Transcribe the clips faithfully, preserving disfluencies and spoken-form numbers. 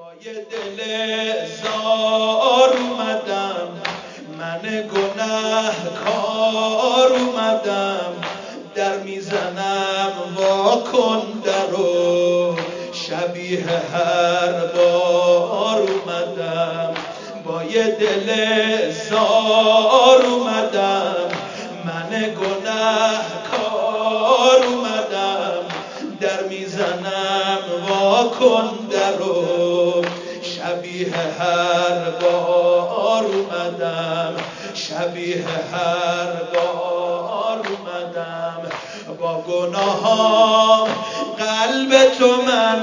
یه دل زار اومدم، من گنهکار اومدم، در میزنم واکن درو، شبیه هر بار اومدم، با یه دل زار اومدم، من گنهکار اومدم، در میزنم واکن درو، شبیه هر بار اومدم، شبیه هر بار اومدم، با گناهام قلب تو من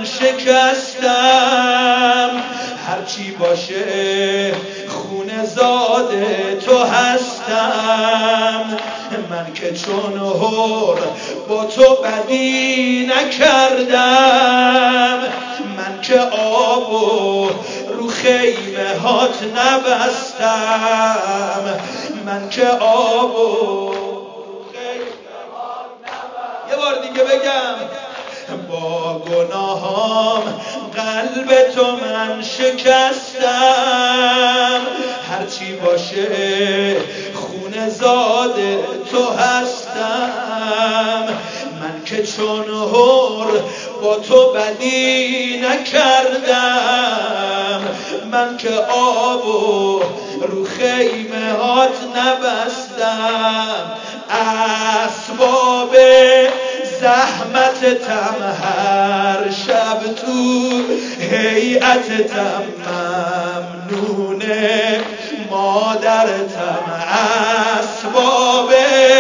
شکستم، هرچی باشه خون زاده تو هستم، من که چون هور با تو بدی نکردم، من که آبو رو خیمه هات نبستم، من که آبو یه بار دیگه بگم، با گناهام قلب تو من شکستم، هرچی باشه خون زاده تو هستم، من که چون هور با تو بدی نکردم، من که آبو رو خیمه هات نبستم، اسباب زحمتتم هر شب تو هیئتتم ممنونه، مادرتم اسباب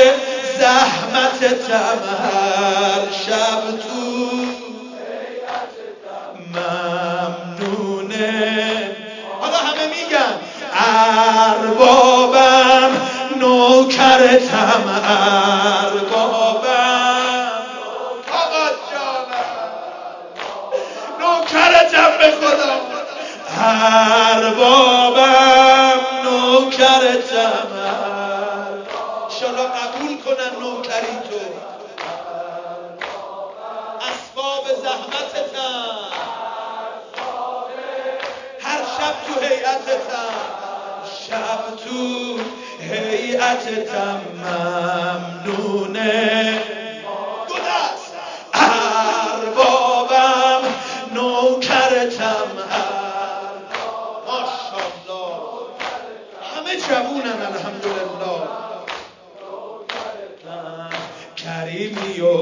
زحمتتم هر شب تو هیئتتم ممنونه. حالا همه میگن اربابم نوکرتم، اربابم آقا جانم نوکرتم به خدا، اربابم نوکرتم، انشالله قبول کنن نوکری تو، اسباب زحمتتم هر شب تو هیئتتم، شب تو هیئتتم ممنونه، دو دست اربابم نوکرتم، ماشاءالله همه جوونن الحمدلله، کریمی و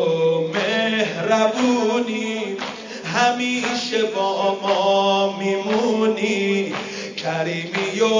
مهربونی همیشه با ما میمونی، کریمی و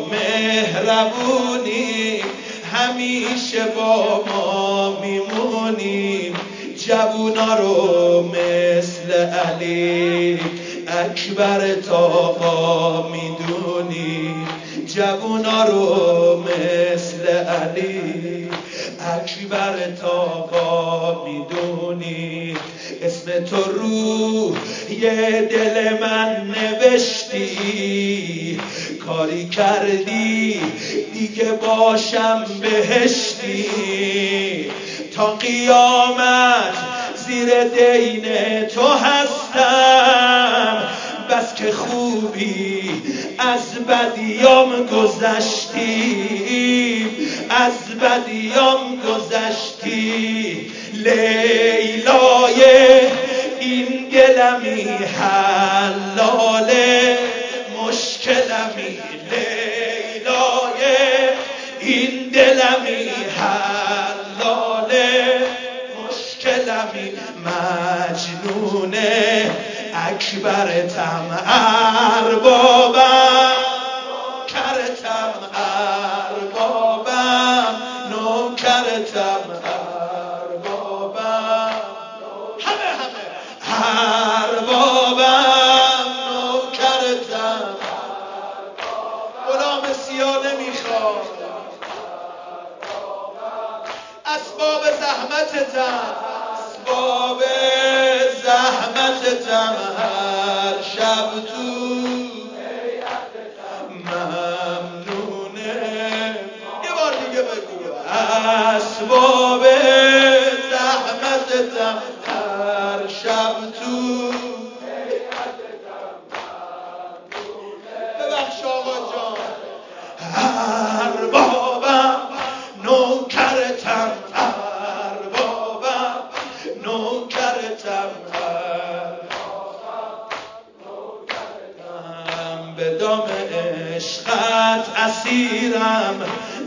مهربونی همیشه با ما میمونی، جوونا رو مثل علی اکبر تاقا میدونی، جوونا رو مثل علی اکبر تاقا میدونی، اسم تو رو یه دل من نوشتی، کاری کردی دیگه باشم بهشتی، تا قیامت زیر دین تو هستم، بس که خوبی از بدیام گذشتی، از بدیام گذشتی، لیلای این گلمی حلاله مشکلمی، لیلای این دلمی حلاله مشکلمی، مجنونه اکبرتم اربابم کرتم، اربابم نوکرتم، اربابم همه همه اربابم نوکرتم، غلام سیاه نمیخواد، اسباب زحمتتم، اسباب زحمتتم هر شب تو ممنونه، یه بار دیگه بگو اسباب زحمتتم هر شب تو به دام عشقت اسیرم،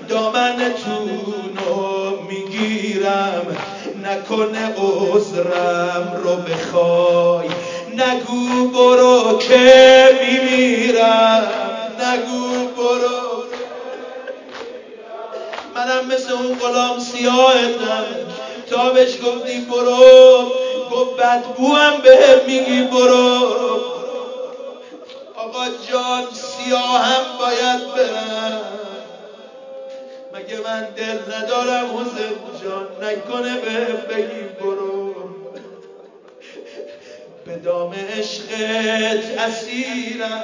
دامنتونو میگیرم، نکنه عذرم رو بخوای، نگو برو که میمیرم، نگو برو. منم مثل اون غلام سیاهتم، تا بهش گفتی برو گفت بدبو هم بهم میگی برو. آقا جان سیاهم باید برم، مگه من دل ندارم حسین جان، نکنه بهم بگی برو. به دام عشقت اسیرم،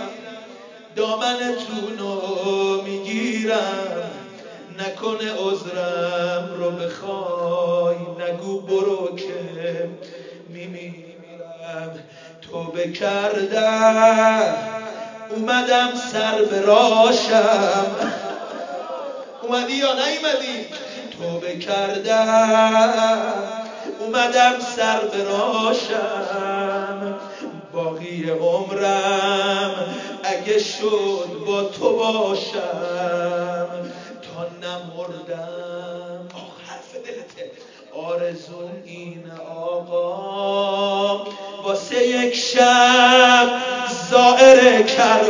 دامنتونو میگیرم، نکنه عذرم رو بخوای، نگو برو که میمیرم. توبه کردم اومدم سر به راشم، اومدی یا نیومدی؟ توبه کردم اومدم سر به راشم، باقی عمرم اگه شد با تو باشم، تا نمردم. آخ حرف دلته. آرزون اینه آقا واسه یک شب زائر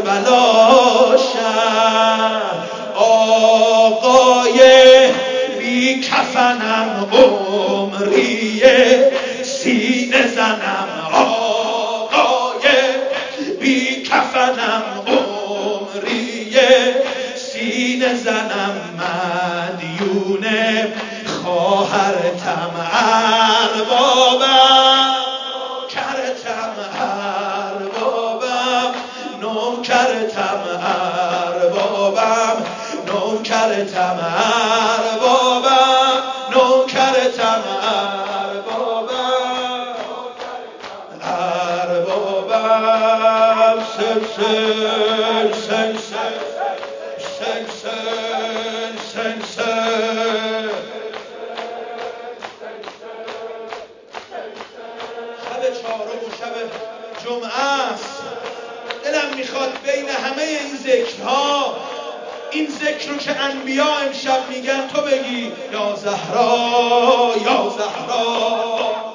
کربلاشم، آقای بی کفنم عمریه سینه زنم، آقای بی کفنم عمریه سینه زنم، مدیونه خواهرتم اربابم، کرتم اربابم، نوکرتم اربابم، نوکرتم اربابم، نوکرتم اربابم، اربابم. سن سن سن سن سن سن سن. شب چهارم و شب جمعه است، دلم میخواد بین همه این ذکرها این ذکر رو که انبیا امشب میگن تو بگی یا زهرا یا زهرا